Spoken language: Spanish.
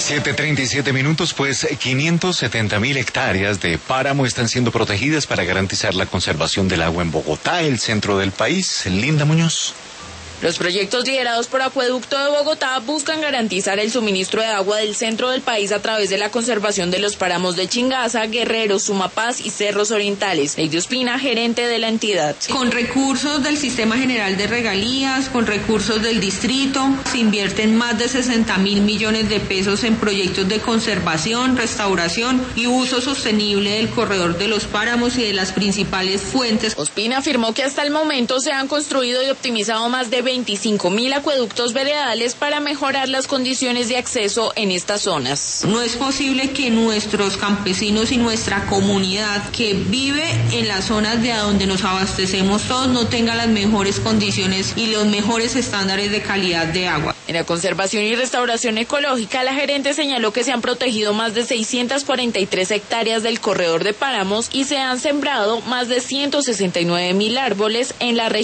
7:37, pues 570.000 hectáreas de páramo están siendo protegidas para garantizar la conservación del agua en Bogotá, el centro del país. Linda Muñoz. Los proyectos liderados por Acueducto de Bogotá buscan garantizar el suministro de agua del centro del país a través de la conservación de los páramos de Chingaza, Guerrero, Sumapaz y Cerros Orientales. Lady Ospina, gerente de la entidad. Con recursos del Sistema General de Regalías, con recursos del distrito, se invierten más de 60.000 millones de pesos en proyectos de conservación, restauración y uso sostenible del corredor de los páramos y de las principales fuentes. Ospina afirmó que hasta el momento se han construido y optimizado más de 25.000 acueductos veredales para mejorar las condiciones de acceso en estas zonas. No es posible que nuestros campesinos y nuestra comunidad que vive en las zonas de donde nos abastecemos todos no tenga las mejores condiciones y los mejores estándares de calidad de agua. En la conservación y restauración ecológica, la gerente señaló que se han protegido más de 643 hectáreas del corredor de páramos y se han sembrado más de 169.000 árboles en la región.